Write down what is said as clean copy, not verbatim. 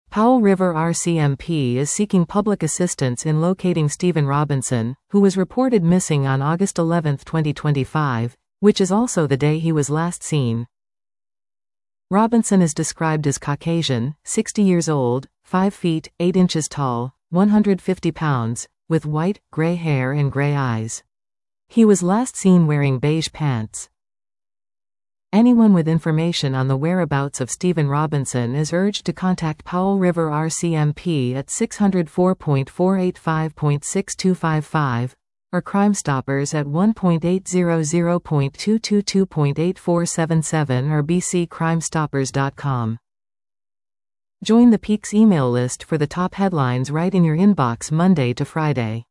Powell River RCMP is seeking public assistance in locating Stephen Robinson, who was reported missing on August 11, 2025, which is also the day he was last seen. Robinson is described as Caucasian, 60 years old, 5 feet, 8 inches tall, 150 pounds, with white, gray hair and gray eyes. He was last seen wearing beige pants. Anyone with information on the whereabouts of Stephen Robinson is urged to contact Powell River RCMP at 604.485.6255 or Crime Stoppers at 1.800.222.8477 or bccrimestoppers.com. Join the Peaks email list for the top headlines right in your inbox Monday to Friday.